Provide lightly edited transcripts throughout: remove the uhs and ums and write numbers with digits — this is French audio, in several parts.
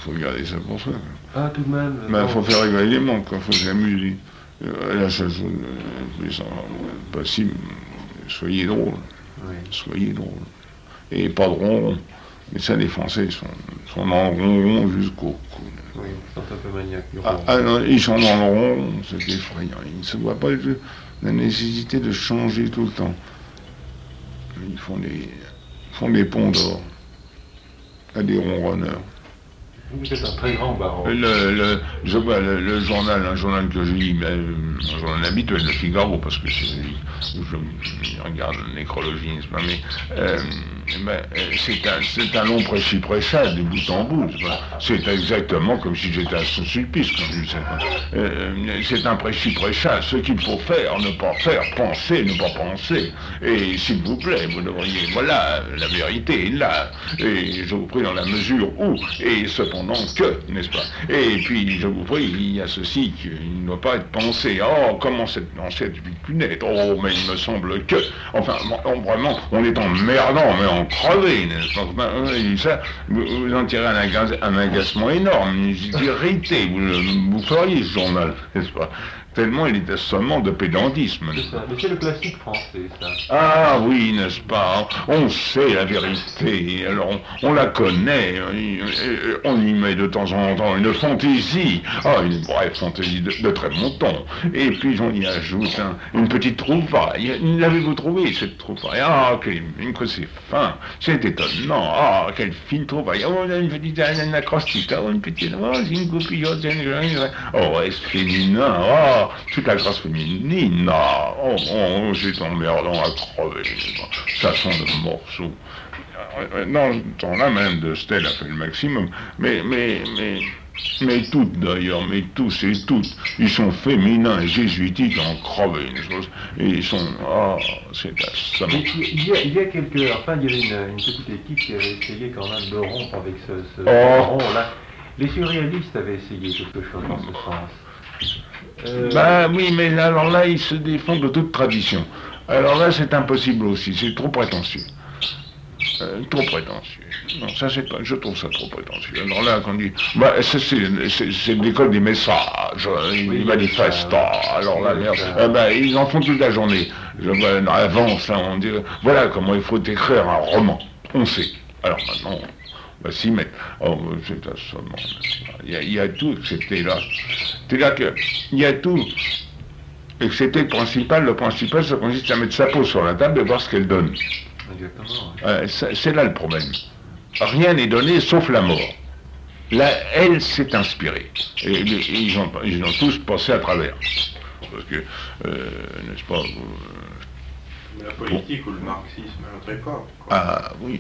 faut garder ça pour soi. Ah, tout de même. Il faut faire rigoler les mondes, il faut s'amuser. La seule chose plus possible, soyez drôle. Oui. Soyez drôle. Et pas de ronron. Mais ça, les Français sont dans le ronron jusqu'au cou. Oui, ils sont un peu maniaques. Non, ils sont dans le ronron, c'est effrayant. Ils ne se voient pas la nécessité de changer tout le temps. Ils font des ponts d'or à des ronronneurs. Vous êtes un très grand baron. Je vois un journal que je lis, un journal habituel, le Figaro, parce que je regarde la nécrologie, n'est-ce pas, mais c'est un long précis-pressage de bout en bout. C'est exactement comme si j'étais à Saint-Sulpice quand je dis ça. C'est un précis-pressage, ce qu'il faut faire, ne pas faire, penser, ne pas penser. Et s'il vous plaît, vous devriez, voilà, la vérité est là. Et je vous prie dans la mesure où, et cependant que, n'est-ce pas? Et puis, je vous prie, il y a ceci qui ne doit pas être pensé. Oh, comment cette pensée pu naître? Oh, mais il me semble que... Enfin, vraiment, on est emmerdant, mais en crevé, n'est-ce pas? Ça, vous en tirez un agacement énorme, une irrité. Vous feriez ce journal, n'est-ce pas? Tellement il est assommant de pédantisme. C'est ça, mais c'est le classique français, ça. Ah oui, n'est-ce pas? On sait la vérité, alors on la connaît, on y met de temps en temps une fantaisie, une brève fantaisie de très bon ton, et puis on y ajoute une petite trouvaille. L'avez-vous trouvé, cette trouvaille? Ah, que c'est fin, c'est étonnant, quelle fine trouvaille. Oh, une petite acrostiche, une petite, une coupillote, est-ce féminin, toute la grâce féminine, c'est emmerdant à crever, ça sent le morceau. Dans ce temps-là, même de Stella a fait le maximum, mais toutes d'ailleurs, mais tous et toutes, ils sont féminins et jésuitiques en crevé, et ils sont, c'est assommant. Il y a quelques, enfin, il y avait une petite équipe qui avait essayé quand même de rompre avec ce rond-là. Les surréalistes avaient essayé quelque chose dans ce sens. Oui, mais alors là, ils se défendent de toute tradition. Alors là, c'est impossible aussi, c'est trop prétentieux. Trop prétentieux. Non, ça c'est pas. Je trouve ça trop prétentieux. Alors là, quand on dit, c'est l'école des messages, des manifestants. Alors là, merde, ils en font toute la journée. Avant, ça, on dit, voilà comment il faut écrire un roman. On sait. Alors maintenant. S'y mettre. C'est assommant. Il y a tout, c'était là. C'est-à-dire qu'il y a tout. Et que c'était le principal, ça consiste à mettre sa peau sur la table et voir ce qu'elle donne. Exactement. C'est là le problème. Rien n'est donné sauf la mort. Là, elle s'est inspirée. Et ils ont tous passé à travers. Parce que, n'est-ce pas... La politique ou le marxisme à notre époque. Ah oui.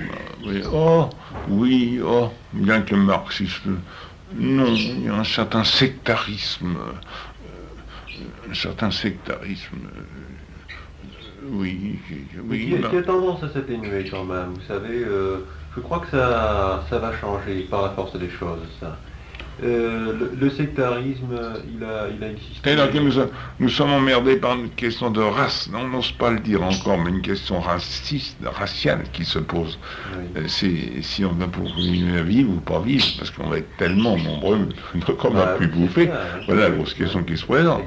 Oui, bien que le marxisme... Non, il y a un certain sectarisme. Oui. Qui a tendance à s'atténuer quand même, vous savez, je crois que ça va changer par la force des choses, ça. Le sectarisme, il a existé. C'est-à-dire que nous sommes emmerdés par une question de race, on n'ose pas le dire encore, mais une question raciale qui se pose. Oui. C'est si on va pouvoir vivre ou pas vivre, parce qu'on va être tellement nombreux qu'on va plus bouffer. Voilà la grosse question qui se présente.